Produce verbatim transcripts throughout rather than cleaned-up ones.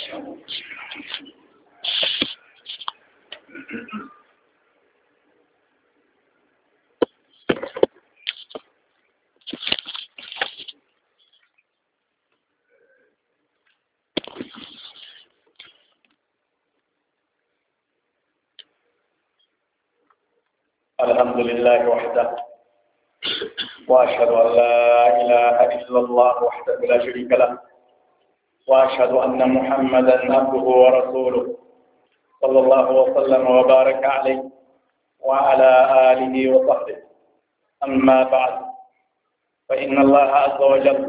الحمد لله وحده، وأشهد أن لا إله إلا الله وحده لا شريك له، وأشهد أن محمدا عبده ورسوله صلى الله وسلم وبارك عليه وعلى آله وصحبه. أما بعد، فإن الله عز وجل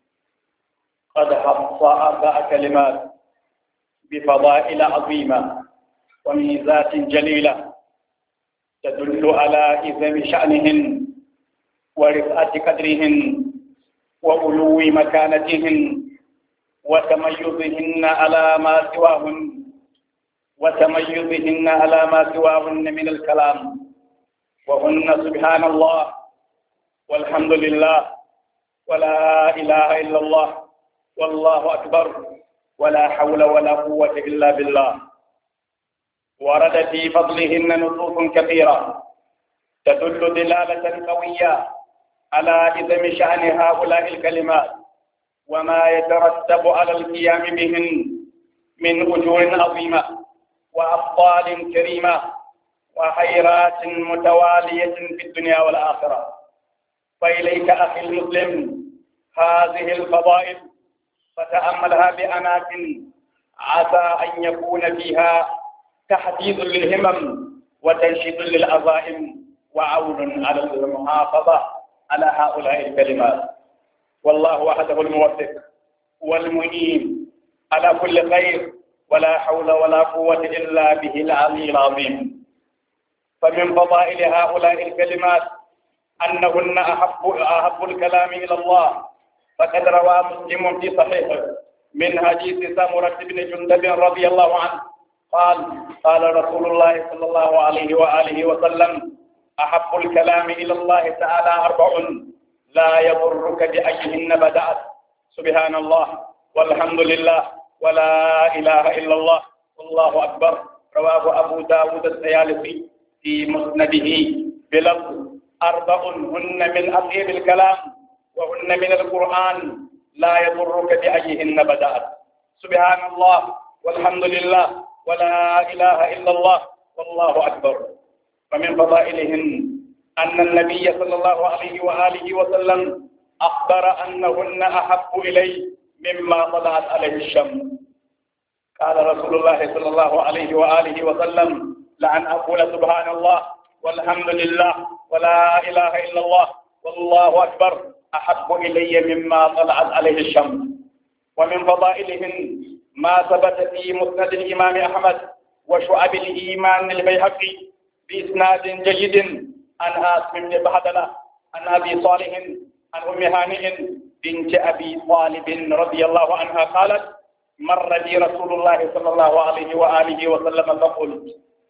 قد حص أربع كلمات بفضائل عظيمة وميزات جليلة تدل على عظم شأنهن ورفعة قدرهن وعلو مكانتهن وتميزهن على ما سواهن وتميزهن على ما سواهن من الكلام، وهن سبحان الله والحمد لله ولا إله إلا الله والله أكبر ولا حول ولا قوة إلا بالله. ورد في فضلهن نصوص كثيرة تدل دلالة قوية على عظم شأن هؤلاء الكلمات وما يترتب على القيام بهن من أجور عظيمة وأفضال كريمة وخيرات متوالية في الدنيا والآخرة. فإليك أخي المسلم هذه الفضائل فتأملها بأنات عسى أن يكون فيها تحديد للهمم وتنشيط للعزائم وعون على المحافظة على هؤلاء الكلمات. والله وحده الموفق والمعين على كل خير، ولا حول ولا قوة إلا به العلي العظيم. فمن فضائل هؤلاء الكلمات أنهن أحب, أحب الكلام إلى الله، فقد روى مسلم في صحيحه من حديث سمرة بن جندب رضي الله عنه قال قال رسول الله صلى الله عليه وآله وسلم: أحب الكلام إلى الله تعالى أربع لا يضرك بأيهن بدأت، سبحان الله والحمد لله ولا إله إلا الله والله أكبر. رواه أبو داود الطيالسي في مسنده بلفظ: أربع هن من أطيب الكلام وهن من القرآن لا يضرك بأيهن بدأت، سبحان الله والحمد لله ولا إله إلا الله والله أكبر. ومن فضائلهن أن النبي صلى الله عليه وآله وسلم أخبر أنهن أحب إليه مما طلعت عليه الشمس. قال رسول الله صلى الله عليه وآله وسلم: لأن أقول سبحان الله والحمد لله ولا إله إلا الله والله أكبر أحب إلي مما طلعت عليه الشمس. ومن فضائلهن ما ثبت في مسند الإمام أحمد وشعب الإيمان البيهقي بإسناد جيد عن عاصم بن بهدلة عن أبي صالح عن أم هانئ بنت أبي طالب رضي الله عنها قالت: مر بي رسول الله صلى الله عليه وآله وسلم فقلت: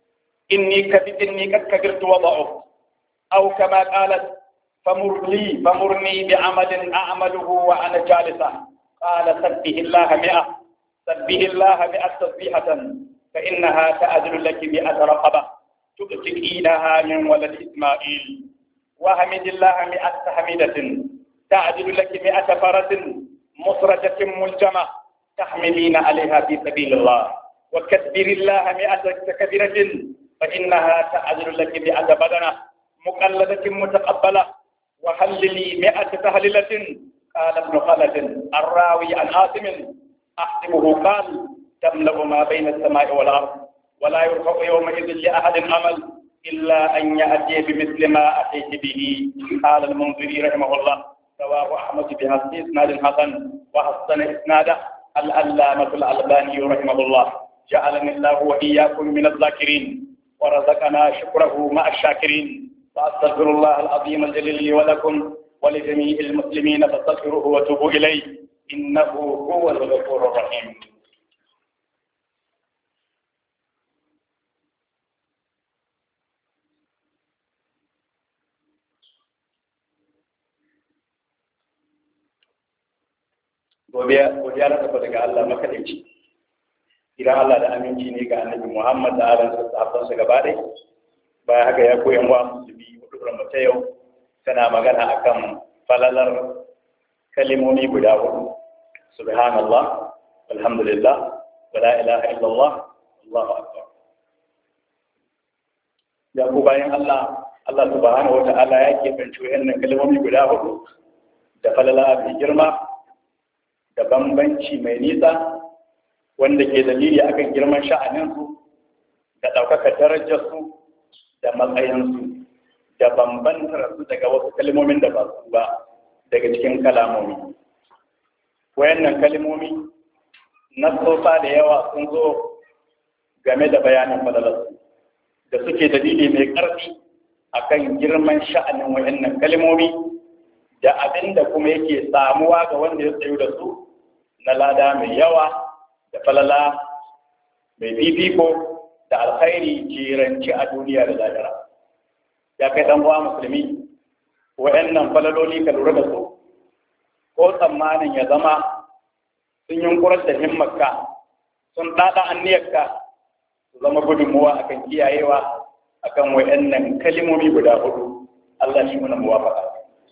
إني كبت إني قد كبرت وضعف، أو كما قالت: فمر لي فمرني بعمل أعمله وأنا جالسة. قال: سبه الله مئة سبه الله مئة تسبيحة فإنها تأذن لك مئة رقبة تؤتكينها من ولد إسماعيل، وحمد الله مئة تحميدة تعدل لك مئة فرس مصرجة ملجمة تحملين عليها في سبيل الله، وكبر الله مئة كبيرة فإنها تعدل لك مئة بدنة مقلدة متقبلة، وهللي مئة تهللة. قال ابن خلد الراوي عن عاصم أحسبه قال: تملأ ما بين السماء والأرض ولا يرفع يومئذ لأحد عمل إلا أن يأتي بمثل ما أتيت به. قال المنذري رحمه الله: رواه أحمد بهذا إسناد حسن وحسن إسناده العلامة الألباني رحمه الله. جعلني الله وإياكم من الذاكرين ورزقنا شكره مع الشاكرين. فأستغفر الله العظيم الجليل لي ولكم ولجميع المسلمين فاستغفروه وتوبوا إليه إنه هو الغفور الرحيم. godiya godiya na tabbata ga Allah makadaici idan Allah da aminci ne ga annabi Muhammad da alan sa sahabbansa gaba ɗaya. Bayan haka ya koyan wa musulmi hudu ta yau tana magana akan falalar kalimomi guda hudu. Subhanallah, walhamdulillah, wa la ilaha illallah, Allahu akbar. Ya ku bayan Allah, Allah subhanahu wa ta'ala ya keɓance wayannan kalimomi guda hudu da falala mai girma da bambanci mai nisa wanda ke dalili akan girman sha'aninsu da ɗaukaka darajarsu da matsayinsu da bambantar su daga wasu kalmomin da ba su ba daga cikin kalamomi. Wayannan kalmomi na sosa da yawa sun zo game da bayanin falalarsu da suke dalili mai ƙarfi akan girman sha'anin wayannan kalmomi da abin da kuma yake samuwa ga wanda ya tsayu da su na lada mai yawa da falala mai fifiko da alkhairi jiranci a duniya da lahira. Ya kai dan uwa musulmi, wayannan falaloli ka lura da su ko tsammanin ya zama sun yunkurar da himmarka sun dada anniyarka su zama gudunmuwa akan kiyayewa akan wayannan kalimomi guda hudu. Allah shi muna muwafaka.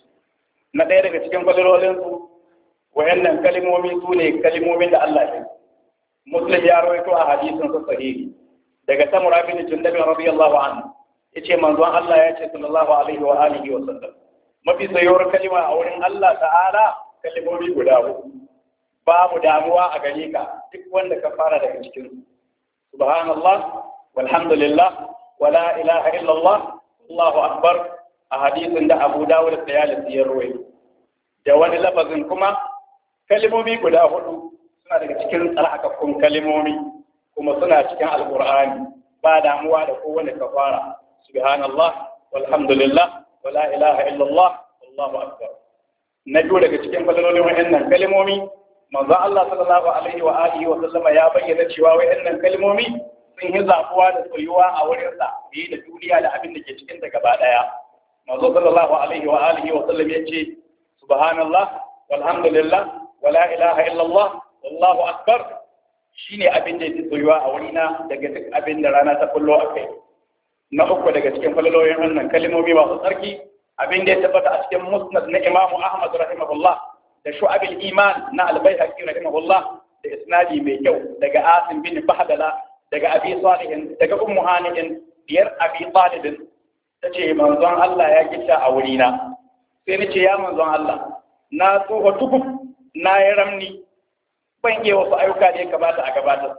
Na ɗaya daga cikin falalolinsu wayannan kalimomi su ne kalimomin da Allah ya Muslim ya rawaito a hadisin sa sahihi daga Samura bin Jundab radiyallahu anhu yace manzon Allah ya ce sallallahu alaihi wa alihi wa sallam mafi sayuwar kalima a wurin Allah ta'ala kalimomi guda uku babu damuwa a gare ka duk wanda ka fara daga cikin su subhanallah walhamdulillah wala ilaha illallah Allahu akbar a hadisin da Abu Dawud da Tayalisi ya rawaito da wani lafazin kuma kalimomi guda hudu suna daga cikin tsarkakakkun kalimomi kuma suna cikin alkur'ani ba damuwa da kowane kafara subhanallah walhamdulillah wala ilaha illallah wallahu akbar. Na biyu daga cikin falalolin wayannan kalimomi manzo Allah sallallahu alaihi wa alihi wa sallama ya bayyana cewa wayannan kalimomi sun yi zabuwa da soyuwa a wurin sa biye da duniya da abin da ke cikin ta gaba daya. Manzo sallallahu alaihi wa alihi wa sallam yace subhanallah walhamdulillah wala ilaha illallah wallahu akbar shine abin da yake soyuwa a wurina daga duk abin da rana ta kullo a kai. Na uku daga cikin falalolin wannan kalmomi masu tsarki abin da ya tabbata a cikin musnad na Imam Ahmad rahimahullah da shu'abil iman na al-Baihaqi rahimahullah da isnadi mai kyau daga Asim bin Bahdala daga Abi Salih daga Ummu Hanin biyar Abi Talib tace manzon Allah ya gitta a wurina sai nace ya manzon Allah na tsoho tukuf na yi ramni ban yi wasu ayyuka da ya kamata a gabatar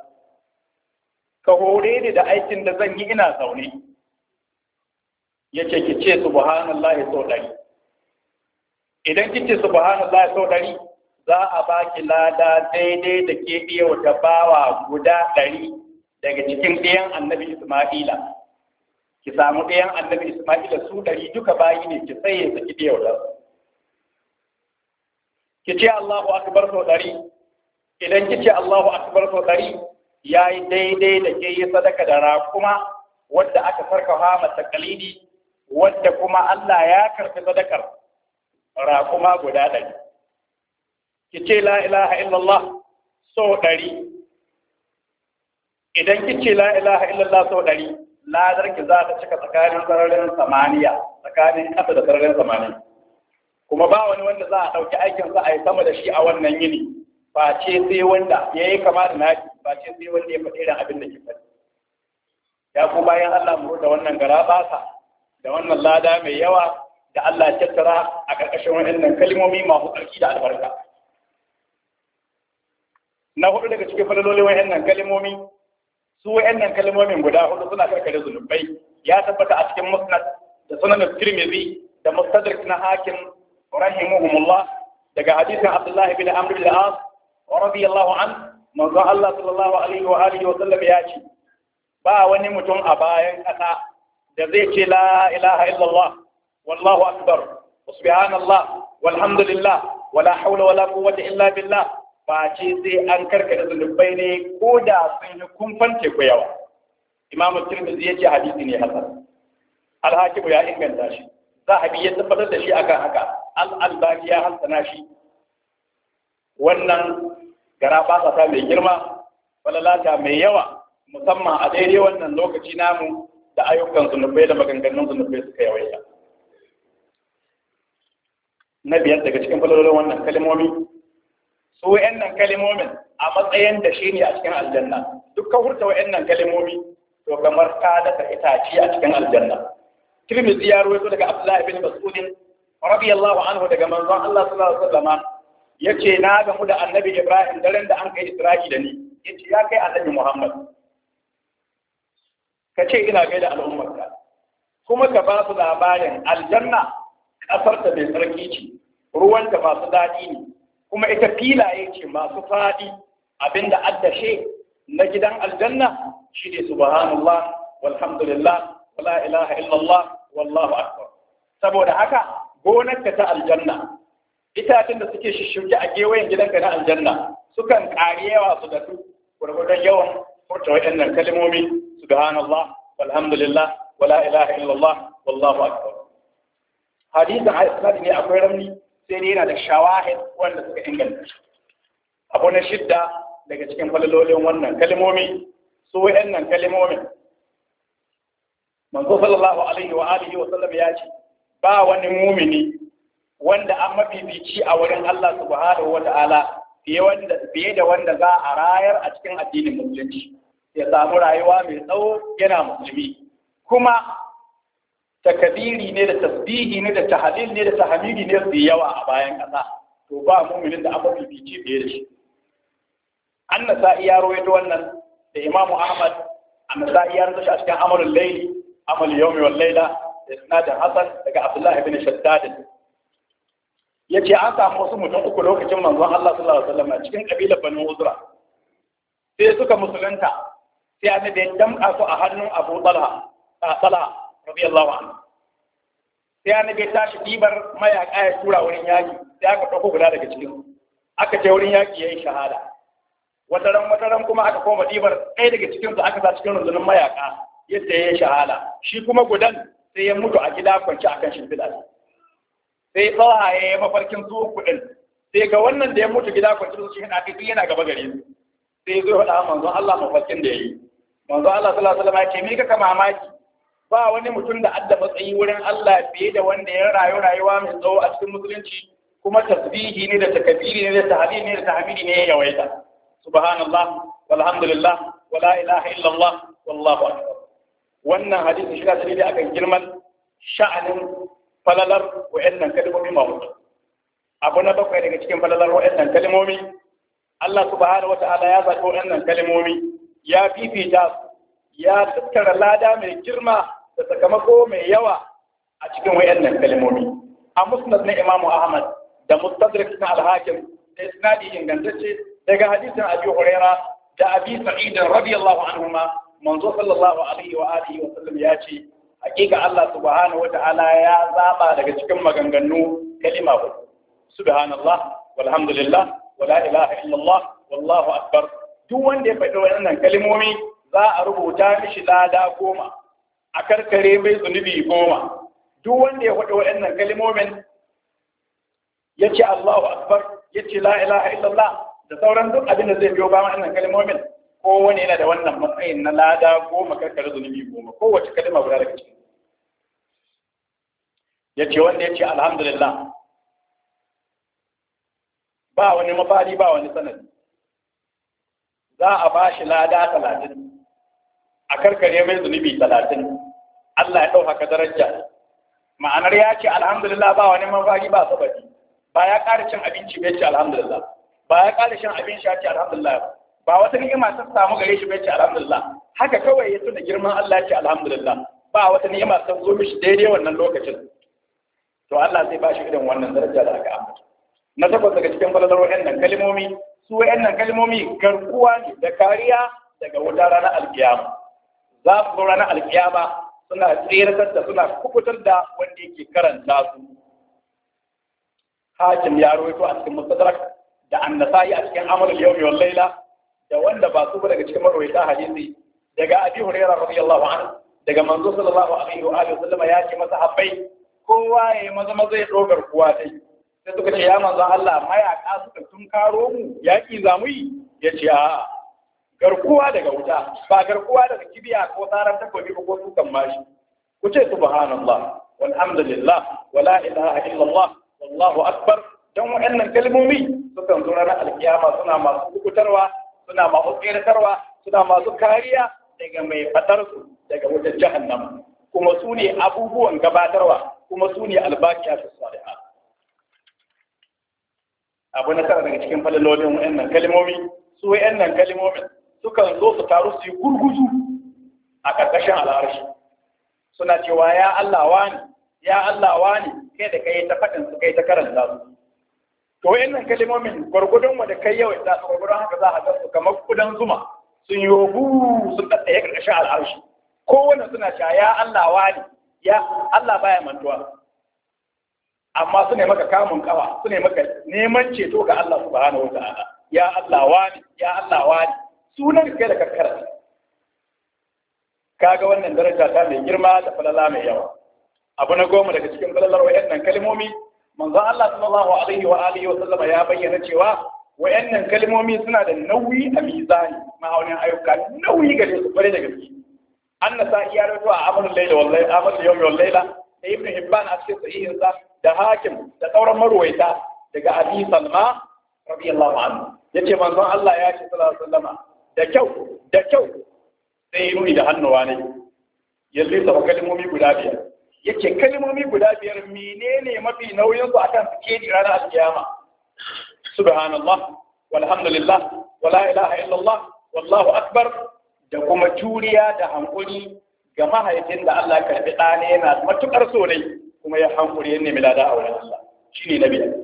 ka hore ni da aikin da zan yi ina zaune yace ki ce subhanallahi sau ɗari idan ki ce subhanallahi sau ɗari za a baki lada daidai da ke iya wata bawa guda ɗari daga cikin ɗayan annabi Isma'ila ki samu ɗayan annabi Isma'ila su ɗari duka bayi ne ki tsaye su ki ɗaya wata ki ce Allahu akbar sau ɗari idan ki ce Allahu akbar sau ɗari ya yi daidai da ke yi sadaka da raƙuma wadda aka sarkawa mata kalidi wadda kuma Allah ya karfi sadakar raƙuma guda ɗari. Ki ce la ilaha illallah sau ɗari. Idan ki ce la ilaha illallah sau ɗari, ladar ki za ta cika tsakanin sararin samaniya, tsakanin ƙasa da sararin samaniya. Kuma ba wani wanda za a ɗauki aikinsa a yi sama da shi a wannan yini, face sai wanda ya yi kama da naki, face sai wanda ya faɗi irin abin da ke faɗi. Ya ku bayan Allah mu da wannan gara basa da wannan lada mai yawa da Allah ya tattara a ƙarƙashin waɗannan kalmomi masu tsarki da albarka. Na hudu daga cikin falalolin waɗannan kalmomi, su waɗannan kalmomin guda hudu suna karkare zunubai. Ya tabbata a cikin musnad da sunan Tirmidhi da mustadrak na Hakim rahimahumullah daga hadisin Abdullah ibn Amr bin al-As radiyallahu an manzo Allah sallallahu alaihi wa alihi wa sallam ya ce ba wani mutum a bayan ƙasa da zai ce la ilaha illallah wallahu akbar wa subhanallah walhamdulillah wala hawla wala quwwata illa billah ba ce sai an karkata zulubai ne ko da sun yi kumfan teku yawa. Imam Tirmidhi ya ce hadisi ne hasan. Al-Hakim ya inganta shi. Zahabi ya tabbatar da shi akan haka. Al-Albani ya hasana shi. Wannan gara ba ta mai girma falalata mai yawa musamman a daidai wannan lokaci namu da ayyukan zunubai da maganganun zunubai suka yawaita. Na biyar daga cikin falalolin wannan kalmomi, su wa'annan kalmomin a matsayin da shi ne a cikin aljanna. Dukkan hurta wa'annan kalmomi to kamar ka dasa itace a cikin aljanna. Tirmidhi ya rawaito daga Abdullah ibn Mas'ud radiyallahu anhu daga manzon Allah sallallahu alaihi wasallam yace na gamu da Annabi Ibrahim daren da an kai Isra'i da ni. Yace ya kai Annabi Muhammad, ka ce ina gaida al'ummarka kuma ka ba su labarin aljanna. Ƙasarta mai tsarki ce, ruwanta masu daɗi ne, kuma ita filaye ce masu faɗi. Abinda addashe na gidan aljanna shi ne subhanallah walhamdulillah wala ilaha illallah wallahu akbar. Saboda haka gonarka ta aljanna, itacen da suke shishirge a gewayen gidanka na aljanna sukan ƙari yawa su da su gwargwadon yawan furta waɗannan kalmomi subhanallah walhamdulillah wala ilaha illallah wallahu akbar. Hadisin al-Isnad ne akwai ramni sai dai yana da shawahid wanda suka inganta. Abu na shidda daga cikin falalolin wannan kalmomi, su wayannan kalmomin manzo sallallahu alaihi wa alihi wa sallam ya ce ba wani mumini wanda an mafifici a wurin Allah subhanahu wa ta'ala fiye wanda fiye da wanda za a rayar a cikin addinin musulunci ya samu rayuwa mai tsawo yana musulmi, kuma takabiri ne da tasbihi ne da tahlil ne da tahmidi ne su yawa a bayan ƙasa, to ba mu'minin da aka fifice fiye da shi. An-Nasa'i ya rawaito wannan da Imam Ahmad. An-Nasa'i ya rawaito shi a cikin Amalul Layli, Amal Yawmi wal Layla da isnadin Hasan daga Abdullah ibn Shaddad. Yace an samu wasu mutum uku lokacin manzon Allah sallallahu alaihi wasallam cikin kabilar Banu Uzra. Sai suka musulunta, sai annabi ya damƙa su a hannun Abu Talha, Talha radiyallahu anhu. Sai annabi ya tashi dibar mayaka ya tura wurin yaki, sai aka dauko guda daga cikin aka je wurin yaki yayin shahada. Wataran wataran kuma aka koma dibar ɗaya daga cikin su aka sa cikin rundunar mayaka yadda yayin shahada. Shi kuma gudan sai ya mutu a gida kwanci akan shimfiɗa. Sai Talha ya yi mafarkin su kudin. Sai ga wannan da ya mutu gida kwanci su shi hada kai yana gaba gare su. Sai zo faɗa manzon Allah mafarkin da yayi. Manzon Allah sallallahu alaihi wasallam ya ce me kaka mamaki? Ba wani mutum da adda matsayi wurin Allah fiye da wanda ya rayu rayuwa mai tsawo a cikin musulunci, kuma tasbihi ne da takbiri ne da tahlil ne da tahmidi ne ya yawaita. Subhanallah walhamdulillah wala ilaha illallah wallahu akbar. Wannan hadisi shi da dalili akan girman sha'anin falalar wa'annan kalmomi mawdu. Abu na bakwai daga cikin falalar wa'annan kalmomi, Allah subhanahu wata'ala ya zaɓi wa'annan kalmomi ya fifita su, ya tattara lada mai girma da sakamako mai yawa a cikin wayannan kalmomi. A musnad na Imam Ahmad da mustadrak na al-Hakim da isnadi ingantacce daga hadisin Abi Huraira da Abi Sa'id radiyallahu anhuma, manzo sallallahu alaihi wa alihi wa sallam ya ce hakika Allah subhanahu wata'ala ya zaba daga cikin maganganu kalima ba subhanallah walhamdulillah wala ilaha illallah wallahu akbar. Duk wanda ya faɗi wannan kalmomi za a rubuta mishi lada goma, a karkare mai zunubi goma. Duk wanda ya faɗi waɗannan kalmomin ya ce Allahu Akbar, ya ce la ilaha illallah da sauran duk abin da zai biyo ba waɗannan kalmomin, kowane yana da wannan matsayin na lada goma, karkare zunubi goma, kowace kalma guda daga cikin. Ya ce wanda ya ce alhamdulillah, ba wani mafari ba wani sanadi, za a ba shi lada talatin, a karkare mai zunubi talatin. Allah ya ɗaukaka daraja. Ma'anar ya ce alhamdulillah ba wani mafari ba sabari, ba ya ƙara cin abinci bai ce alhamdulillah, ba ya ƙara cin abin sha ce alhamdulillah, ba wata ni'ima ta samu gare shi bai ce alhamdulillah, haka kawai ya tuna girman Allah ya ce alhamdulillah, ba wata ni'ima ta zo mishi daidai wannan lokacin, to Allah zai ba shi irin wannan daraja da aka ambata. Na takwas daga cikin falalar wa'annan kalmomi, su wa'annan kalmomi garkuwa ne da kariya daga wuta ranar alkiyama. Za su zo ranar alkiyama suna tseratar da suna kubutar da wanda yake karanta su. Hakim ya rawaito a cikin Mustadrak da An-Nasa'i a cikin Amalul Yawmi wal Layla, da wanda ba su ba daga cikin marwaita hadisi daga Abi Hurairah radiyallahu anhu, daga manzo sallallahu alaihi wa alihi wasallam ya ce masa habbai kowa ya maza maza ya dogar kuwa dai. Sai suka ce ya manzo Allah mayaka suka tun karo mu yaki zamu yi, ya ce a'a garkuwa daga wuta ba garkuwa daga kibiya ko tsaran takobi ko sukan mashi ku ce subhanallah walhamdulillah wala ilaha illallah wallahu akbar dan waɗannan kalmomi sukan zo ranar alkiyama suna masu kukutarwa suna masu tsiratarwa suna masu kariya daga mai fadar su daga wajen jahannama kuma su ne abubuwan gabatarwa kuma su ne albaqiya su salihat abu na tara daga cikin falalolin waɗannan kalmomi su waɗannan kalmomin sukan zo su taru su yi gurguzu a ƙarƙashin al'arshi suna cewa ya Allah wani ya Allah wani kai da kai ta faɗin su kai ta karanta su to wayannan kalmomin gurgudun wanda kai yau da su gurgudun haka za a ga su kamar kudan zuma sun yi hu sun tsaye ƙarƙashin al'arshi kowanne suna cewa ya Allah wani ya Allah baya mantuwa amma su ne maka kamun kawa su ne maka neman ceto ga Allah subhanahu wa ta'ala ya Allah wani ya Allah wani sunan kai da kakkara kaga wannan daraja ta mai girma da falala mai yawa abu na goma daga cikin falalar wayannan kalmomi manzon Allah sallallahu alaihi wa alihi wa sallama ya bayyana cewa wayannan kalmomi suna da nauyi a mizani ma'aunin ayyuka nauyi gare su bare da gaske annasa iya rawaito a amalul layla wallahi amalul yawmi wal layla da ibnu hibban a cikin sahihin sa da hakim da sauran marwaita daga abi salma radiyallahu anhu yace manzon Allah ya ce sallallahu alaihi wa sallama da kyau da kyau sai nuni da hannuwa ne yanzu sa kalmomi guda biyar yake kalmomi guda biyar menene mafi nauyin su akan suke ranar alkiyama subhanallah walhamdulillah wala ilaha illallah wallahu akbar da kuma juriya da hankuri ga mahaifin da Allah karbi ɗane yana matukar so ne kuma ya hankuri ya nemi lada a wurin Allah shine na biyar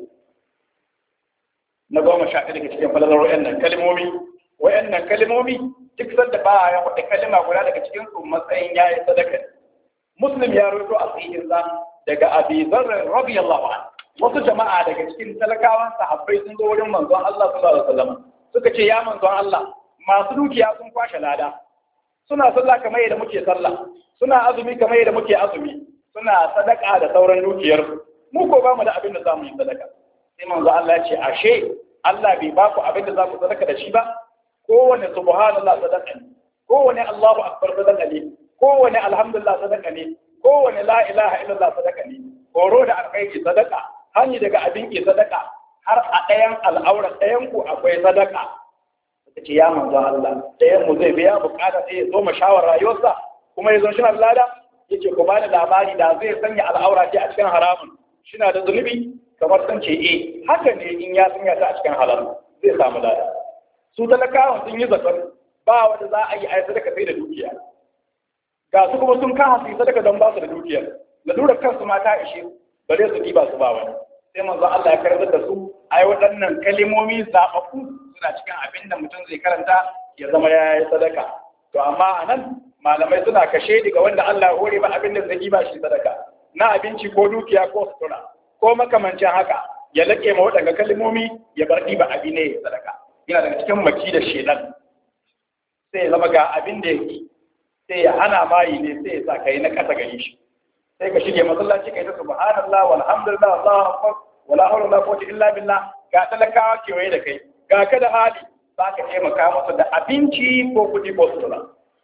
na goma sha ɗaya daga cikin falalar wayannan kalmomi wayannan kalmomi duk sanda ba ya wata kalma guda daga cikin su matsayin yayi sadaka muslim ya rawaito a sahihin sa daga abi dharr radiyallahu anhu wasu jama'a daga cikin talakawan sahabbai sun zo wurin manzon Allah sallallahu alaihi wasallam suka ce ya manzon Allah masu dukiya sun kwashe lada suna sallah kamar yadda muke sallah suna azumi kamar yadda muke azumi suna sadaka da sauran dukiyar mu ko ba mu da abin da za mu yi sadaka sai manzon Allah ya ce ashe Allah bai ba ku abin da za ku sadaka da shi ba kowane subhanallah sadaka ne kowane Allahu akbar sadaka ne kowane alhamdulillah sadaka ne kowane la ilaha illallah sadaka ne horo da alkhairi sadaka hani daga abin ke sadaka har a ɗayan al'aura ɗayan ku akwai sadaka ce ya manzo Allah ɗayan mu zai biya bukata sai ya zo mashawar rayuwarsa kuma ya zo shi lada yace ku bani labari da zai sanya al'aura ce a cikin haramun shina da zunubi kamar san ce eh haka ne in ya sanya ta a cikin halal zai samu lada su talakawan sun yi zakar ba wanda za a yi a yi sadaka sai da dukiya ga su kuma sun kaha su yi sadaka don ba su da dukiya lalurar kansu ma ta ishe bare su ba su ba wani sai manzo Allah ya karantar da su ai waɗannan kalimomi zaɓaɓɓu suna cikin abin da mutum zai karanta ya zama ya yi sadaka to amma a nan malamai suna kashe daga wanda Allah ya hore ba abin da zai ba shi sadaka na abinci ko dukiya ko sutura ko makamancin haka ya laƙe ma waɗanda kalimomi ya bar ɗiba abin ne ya sadaka yana daga cikin maki da shedan sai ya zama ga abin da yake sai ya hana mayi ne sai ya sa kai na kasa gari shi sai ka shige masallaci kai ta subhanallah walhamdulillah Allahu akbar wala hawla wala quwwata illa billah ga talakawa kewaye da kai ga ka da hali za ka taimaka musu da abinci ko kuɗi ko sutura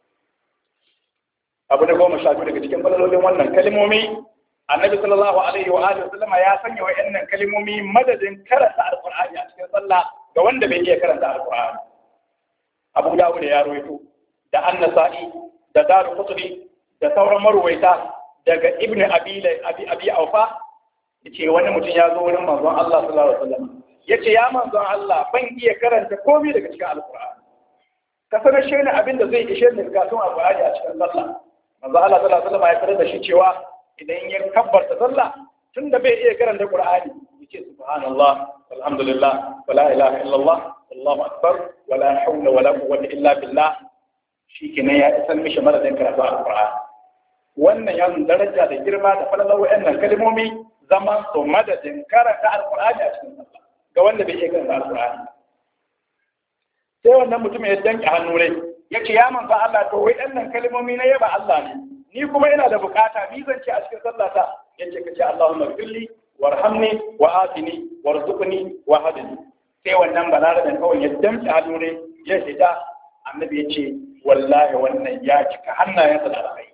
abu da goma sha biyu daga cikin falalolin wannan kalmomi annabi sallallahu alaihi wa alihi wasallama ya sanya wa'annan kalmomi madadin karanta alqur'ani a cikin sallah ga wanda bai iya karanta alqur'ani abu dawud ya rawaito da annasa'i da daru qutbi da sauran marwaita daga ibnu abi abi abi aufa yace wani mutum ya zo wurin manzon Allah sallallahu alaihi wasallam yace ya manzon Allah ban iya karanta komai daga cikin alqur'ani ka sanar shi ne abinda zai ishe ni ga tun alqur'ani a cikin sallah manzon Allah sallallahu alaihi wasallam ya karanta shi cewa idan ya kabbarta sallah tunda bai iya karanta qur'ani yace subhanallah walhamdulillah wala ilaha illallah wallahu akbar wala hawla wala quwwata illa billah shikenan ya isan mishi maradin karatu alqur'ani wannan ya daraja da girma da falalar wayannan kalmomi zaman su madadin karanta alqur'ani a cikin sallah ga wanda bai iya karanta alqur'ani sai wannan mutum ya danke hannu ne yace ya manzo Allah to wayannan kalmomi na yaba Allah ne ni kuma ina da bukata ni zan ce a cikin sallata yace kace Allahumma ighfirli warhamni wa atini warzuqni wa hadini sai wannan balaradan kawai ya damke hannu ne ya shiga annabi ya ce wallahi wannan ya cika hannayensa da alkhairi.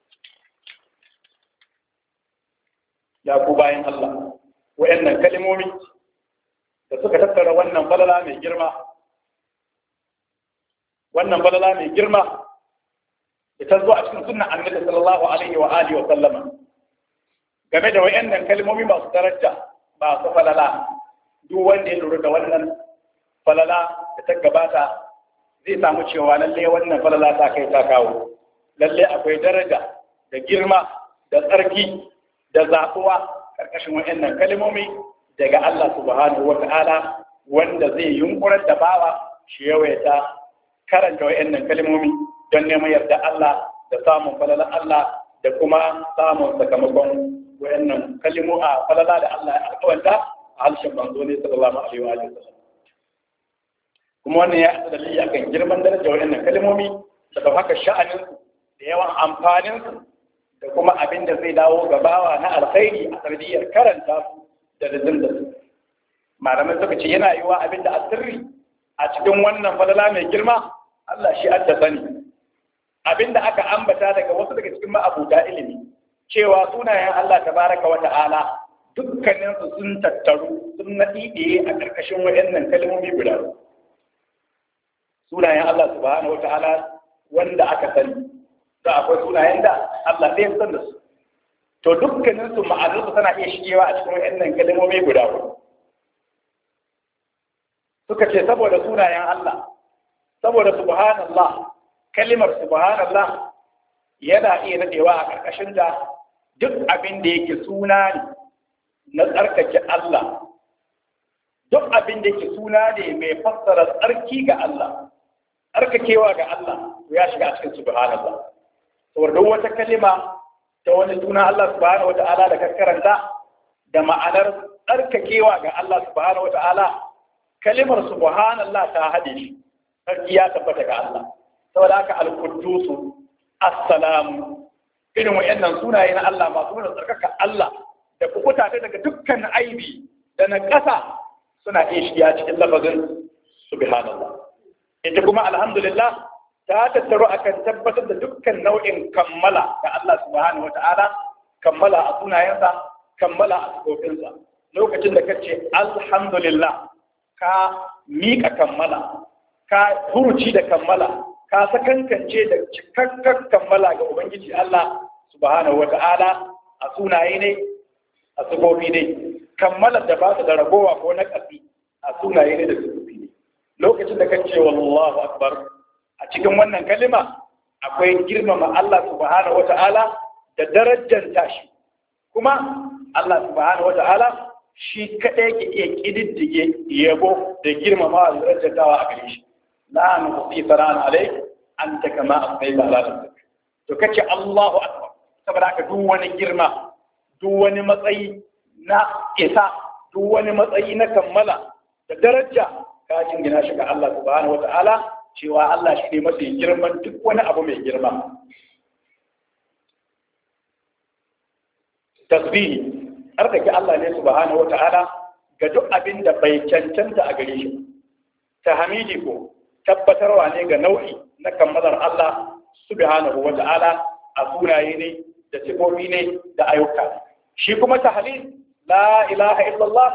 Ya ku bayan Allah wayannan kalmomi da suka tattara wannan falala mai girma wannan falala mai girma da ta zo a cikin sunnan annabi sallallahu alaihi wa alihi wa sallama game da wayannan kalmomi masu daraja masu falala. Duk wanda ya lura da wannan falala da ta gabata zai samu cewa lalle wannan falala ta kai ta kawo, lalle akwai daraja da girma da tsarki da zaɓuwa ƙarƙashin wayannan kalmomi daga Allah subhanahu wa ta'ala, wanda zai yunkurar da bawa shi yawaita karanta wayannan kalmomi don neman yarda Allah da samun falalar Allah da kuma samun sakamakon wayannan kalmo a falala da Allah ya alƙawanta a harshen manzo ne sallallahu alaihi wa sallam. Kuma wannan ya haɗa dalili akan girman darajar wayannan kalmomi da haka sha'anin da yawan amfanin su da kuma abin da zai dawo gabawa na alkhairi a tarbiyyar karanta su da rizin da su. Malamai suka ce yana yiwa abin da asirri a cikin wannan falala mai girma Allah shi adda sani. Abin da aka ambata daga wasu daga cikin ma'abuta ilimi cewa sunayen Allah tabaraka wa ta'ala dukkanin su sun tattaru sun naɗiɗe a ƙarƙashin waɗannan kalmomi guda. Sunayen Allah subhanahu wa ta'ala wanda aka sani da akwai sunayen da Allah ɗaya san da su. To dukkanin su ma'anarsu tana iya shigewa a cikin waɗannan kalmomi guda huɗu. Suka ce saboda sunayen Allah, saboda subhanallah, kalimar subhanallah yana iya nadewa a ƙarƙashin da duk abin da yake suna ne na tsarkake Allah, duk abin da yake suna ne mai fassara tsarki ga Allah, tsarkakewa ga Allah ya shiga a cikin subhanallah. Saboda duk wata kalima ta wani suna Allah subhanahu wata'ala da ka karanta da ma'anar tsarkakewa ga Allah subhanahu wata'ala, kalimar subhanallah ta haɗe shi, sarki ya tabbata ga Allah. Saboda haka al-Quddusu, Assalamu, irin wayannan sunaye na Allah masu nuna tsarkaka Allah da kukuta ta daga dukkan aibi da na ƙasa suna iya shiga cikin lafazin subhanallah. Ita kuma alhamdulillah ta tattaro akan tabbatar da dukkan nau'in kammala ga Allah subhanahu wata'ala, kammala a sunayensa, kammala a sifofinsa. Lokacin da kace alhamdulillah ka miƙa kammala, ka furuci da kammala, ka sakankance da cikakken kammala ga Ubangiji Allah subhanahu wata'ala a sunaye ne, a sifofi ne, kammalar da ba su da ragowa ko na ƙasi a sunaye ne da sifofi ne. Lokacin da kace wallahu akbar a cikin wannan kalima akwai girmama Allah subhanahu wata'ala da darajar tashi, kuma Allah subhanahu wata'ala shi kaɗai ke iya ƙididdige yabo da girmama da darajantawa a gare shi. La nuqsi saran alayk anta kama asbayta ala nafsik. To kace Allahu akbar, saboda ka duk wani girma, duk wani matsayi na isa, duk wani matsayi na kammala da daraja ka jingina shi ga Allah subhanahu wata'ala, cewa Allah shi ne mafi girman duk wani abu mai girma. Tasbihi tsarkake Allah ne subhanahu wata'ala ga duk abin da bai cancanta a gare shi. Tahmidi ko tabbatarwa ne ga nau'i na kammalar Allah subhanahu wata'ala a sunaye ne da sifofi ne da ayyuka. Shi kuma tahlil la ilaha illallah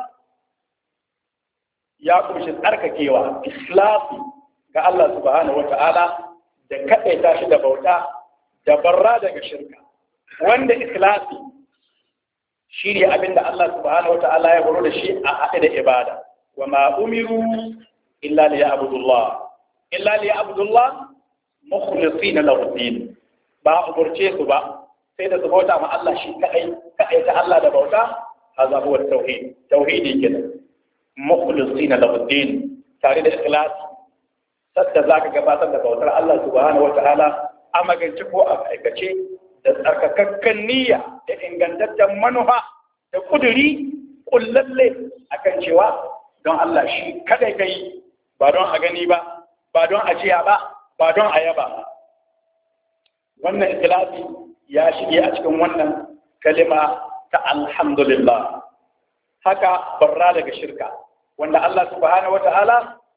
ya kunshi tsarkakewa, ikhlasi ga Allah subhanahu wata'ala da kaɗaita shi da bauta da barra daga shirka. Wanda ikhlasi shi ne abinda Allah subhanahu wata'ala ya horo da shi a haɗe da ibada. Wa ma umiru illa li ya'budullah illa li ya'budullah mukhlisina lahu din. Ba umurce su ba sai da su bauta ma Allah shi kadai, kadai ta Allah da bauta, haza huwa tauhid. Tauhidi kenan. Mukhlisina lahu din, tare da ikhlasi. Sadda zaka gabatar da bautar Allah subhanahu wata'ala a magance ko a aikace da tsarkakakken niyya da ingantaccen manufa da kuduri kullalle akan cewa don Allah shi kadai kai, ba don a gani ba, ba don a jiya ba, ba don a yaba ba. Wannan ikhlasi ya shige a cikin wannan kalima ta alhamdulillah. Haka barra daga shirka, wanda Allah subhanahu wata'ala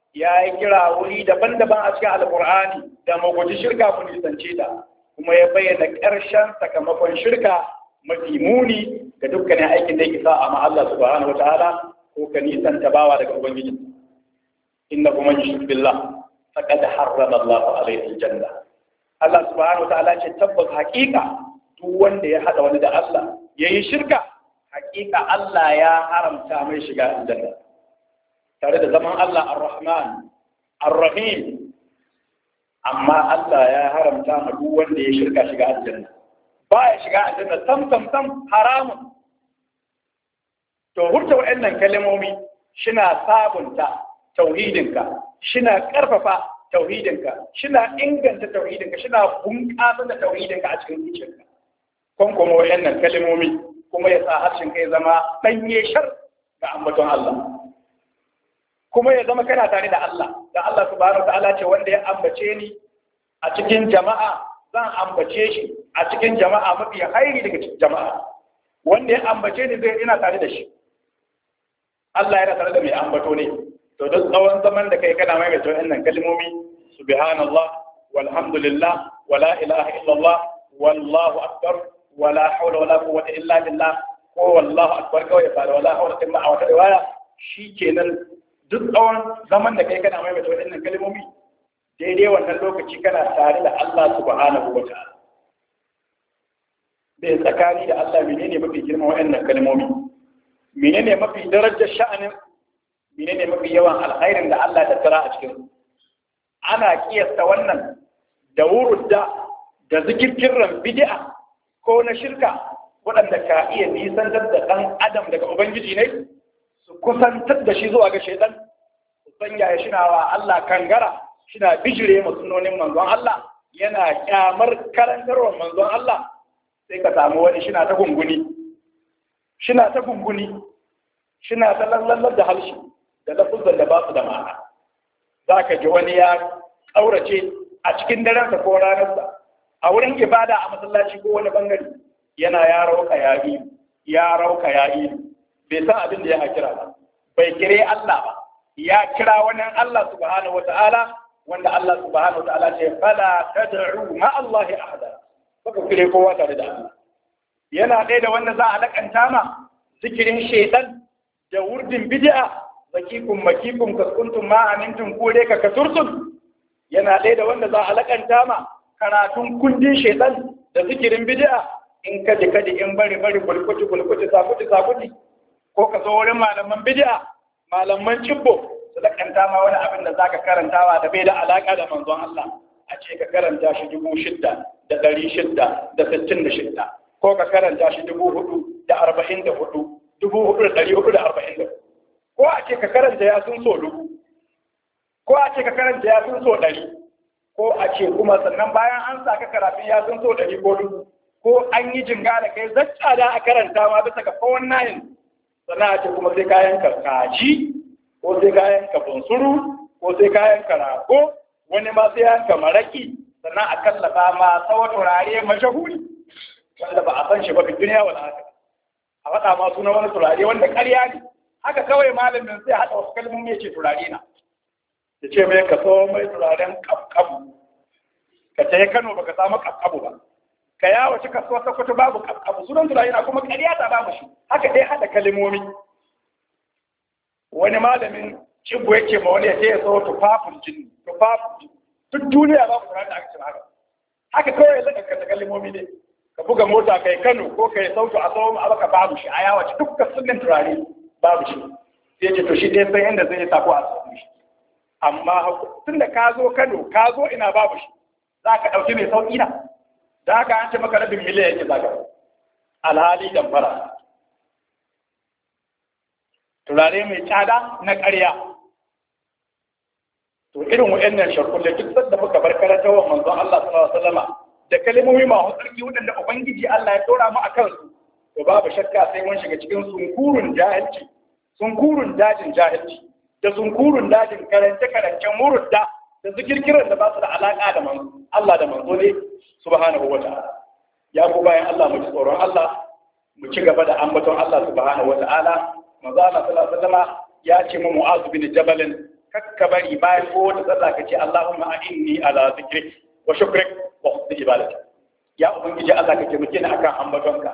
ya yi kira wuri daban-daban a cikin alkur'ani da maguji shirka ku nisance ta, kuma ya bayyana ƙarshen sakamakon shirka mafi muni ga dukkanin aikin da yake sa a Allah subhanahu wataala ko ka nisanta bawa daga ubangiji. inna kuma yushrik billah faqad harrama Allahu alayhi aljanna. Allah subhanahu wataala ce tabbas haƙiƙa duk wanda ya hada wani da Allah yayi shirka, haƙiƙa Allah ya haramta mai shiga aljanna. Tare da zaman Allah ar-Rahman ar-Rahim, amma Allah ya haramta ma duk wanda ya shirka shiga aljanna. Ba ya shiga aljanna sam sam sam haramun. To hurta wa'annan kalmomi shina sabunta tauhidinka, shina karfafa tauhidinka, shina inganta tauhidinka, shina bunƙasa da tauhidinka a cikin zuciyarka. Kon kuma wa'annan kalmomi kuma ya sa harshen kai zama danye shar ga ambaton Allah. Kuma ya zama kana tare da Allah, da Allah subhanahu wa ta'ala ce wanda ya ambace ni a cikin jama'a zan ambace shi a cikin jama'a mafi hairi daga cikin jama'a. Wanda ya ambace ni zai ina tare da shi. Allah yana tare da mai ambato ne. To duk tsawon zaman da kai kana mai mai wannan kalmomi subhanallah walhamdulillah wala ilaha illallah wallahu akbar wala hawla wala quwwata illa billah ko wallahu akbar kawai fara wala hawla illa a wata riwaya shikenan. Duk tsawon zaman da kai kana mai mai wannan kalmomi daidai wannan lokaci kana tare da Allah subhanahu wa ta'ala. Bai tsakani da Allah menene mafi girma wannan kalmomi, menene mafi darajar sha'anin, menene mafi yawan alkhairin da Allah ta tara a cikin. Ana kiyasta wannan da wurudda da zikirkiran bid'a ko na shirka waɗanda ka iya nisantar da ɗan adam daga ubangiji ne, su kusantar da shi zuwa ga shaitan, su sanya ya shina wa Allah kangara, shina bijire ma sunonin manzon Allah, yana kyamar karantarwar manzon Allah. Sai ka samu wani shina ta gunguni shina ta gunguni shina ta lallallar da harshe da lafuzan da ba su da ma'ana. Za ka ji wani ya ƙaurace a cikin darensa ko ranarsa a wurin ibada a masallaci ko wani bangare yana ya rauka ya yi ya rauka ya yi bai san abin da ya kira ba, bai kire Allah ba, ya kira wani Allah subhanahu wata'ala wanda Allah subhanahu wata'ala ce fala tad'u ma Allah ahada, baka kire kowa tare da Allah. Yana ɗaya da wanda za a lakanta ma zikirin shaitan da wurdin bid'a zakikum makikum kaskuntum ma amintum kore ka kasurtum. Yana ɗaya da wanda za a lakanta ma karatun kundin shaitan da zikirin bid'a in kaji kaji in bari bari bulkuti bulkuti sakuti sakuti, ko ka zo wurin malaman bid'a malaman cibbo su lakanta ma wani abin da zaka karantawa da bai da alaka da manzon Allah, a ce ka karanta shi dubu shidda da ɗari shidda da sittin da shidda, ko ka karanta shi dubu hudu da arba'in da hudu dubu hudu da ɗari hudu da arba'in da hudu, ko a ce ka karanta ya sun so dubu, ko a ce ka karanta ya sun so ɗari, ko a ce kuma sannan bayan an sa ka karatun ya sun so ɗari ko dubu, ko an yi jinga da kai zacca da a karanta ma bisa ga fawon nayin, sannan a ce kuma sai kayan ka kaji, ko sai kayan ka bunsuru, ko sai kayan ka rago, wani ma sai kayan ka maraki, sannan a kallafa ma tsawon turare mashahuri wanda ba a san shi ba fi duniya wala haka, a faɗa ma suna wani turare wanda ƙarya ne, haka kawai malamin sai haɗa wasu kalmomi ya ce turare na, ya ce mai ka so mai turaren ƙafƙabu, ka ce Kano baka samu ƙafƙabu ba, ka yawo ci kasuwa Sokoto babu ƙafƙabu, sunan turare na kuma ƙarya ta babu shi, haka dai haɗa kalmomi. Wani malamin cibbo yake ma wani ya ce ya so tufafin jini, tufafin jini, duk duniya babu turare da aka ce haka, haka kawai zaka kalla kalmomi ne. Ka buga mota kai Kano ko kai sautu a tsawon abaka babu shi, a yawa ci dukkan sunan turare babu shi, sai ce to shi dai sai inda zai sako a tsawon shi. Amma tun da ka zo Kano ka zo ina babu shi, za ka ɗauki mai sauƙi na, da haka an ce maka rabin miliyan yake zaka alhali damfara. Turare mai tsada na ƙarya. To irin wa'annan sharkulle duk sanda muka bar karantarwar manzon Allah sallallahu alaihi wasallama da kalmomi masu tsarki waɗanda Ubangiji Allah ya ɗora mu a kansu, to babu shakka sai mun shiga cikin sunkurun jahilci, sunkurun dajin jahilci, da sunkurun dajin karance-karancen murudda da zikirkiran da ba su da alaƙa da manzo Allah da manzo ne subhanahu wa ta'ala. Ya ku bayan Allah mu ji tsoron Allah, mu ci gaba da ambaton Allah subhanahu wa ta'ala. Manzo Allah sallallahu alaihi wasallam ya ce mu Mu'az bin Jabal kakka bari bayan ko da sallah ka ce Allahumma a'inni ala zikrik wa shukrik wa husni ibadatik ya ubangiji Allah ka taimake ni akan ambatonka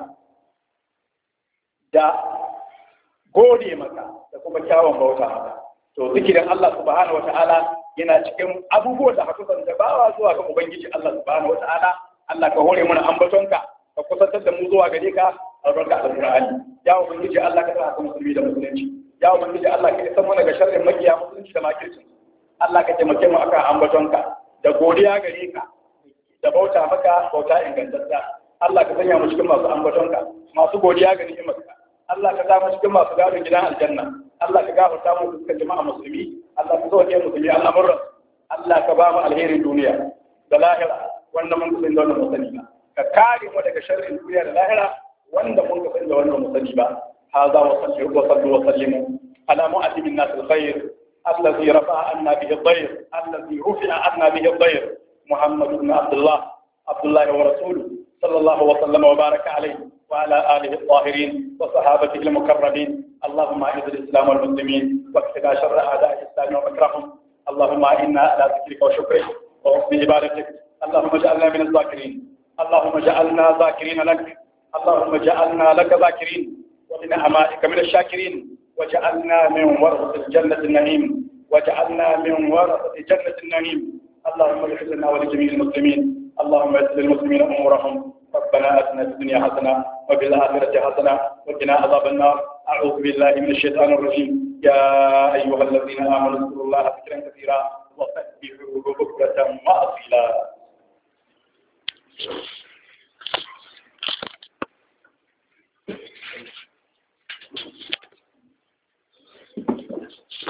da gode maka da kuma kyawun bauta maka to zikirin Allah subhanahu wataala yana cikin abubuwan da hakusan da bawa zuwa ga ubangiji Allah subhanahu wataala Allah ka hore mana ambatonka ka kusantar da mu zuwa gare ka albarka alqur'ani ya ubangiji Allah ka sa mu musulmi da musulunci ya ubangiji Allah ka san mana ga sharrin makiya musulunci da makirci Allah ka taimake mu akan ambatonka da godiya gare ka da bauta maka bauta ingantacciya Allah ka sanya mu cikin masu ambatonka masu godiya ga ni'imarka Allah ka sa mu cikin masu gadon gidan aljanna Allah ka gafarta mu dukkan jama'a musulmi Allah ka sauke musulmi al'amuran Allah ka ba mu alherin duniya da lahira wanda mun kusa da wannan musali ba ka kare mu daga sharrin duniya da lahira wanda mun kusa da wannan musali ba hadha wa sallu wa sallu wa sallimu ala mu'allimin nas alkhair الذي رفع عنا به الضير الذي رفع عنا به الضير محمد بن عبد الله عبد الله ورسوله صلى الله وسلم وبارك عليه وعلى آله الطاهرين وصحابته المكرمين اللهم أعز الإسلام والمسلمين واكفنا شر أعداء الإسلام ومكرهم اللهم إنا على ذكرك وشكرك وحسن عبادتك اللهم اجعلنا من الذاكرين اللهم اجعلنا ذاكرين لك اللهم اجعلنا لك ذاكرين ومن أمائك من الشاكرين وجعلنا من ورثة الجنة النعيم وجعلنا من ورثة جنة النعيم اللهم اغفر لنا ولجميع المسلمين اللهم يسر للمسلمين امورهم ربنا اتنا في الدنيا حسنه وفي الاخره حسنه وقنا عذاب النار اعوذ بالله من الشيطان الرجيم يا ايها الذين امنوا اذكروا الله ذكرا كثيرا وسبحوه بكره واصيلا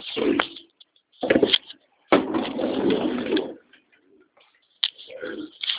Thank you.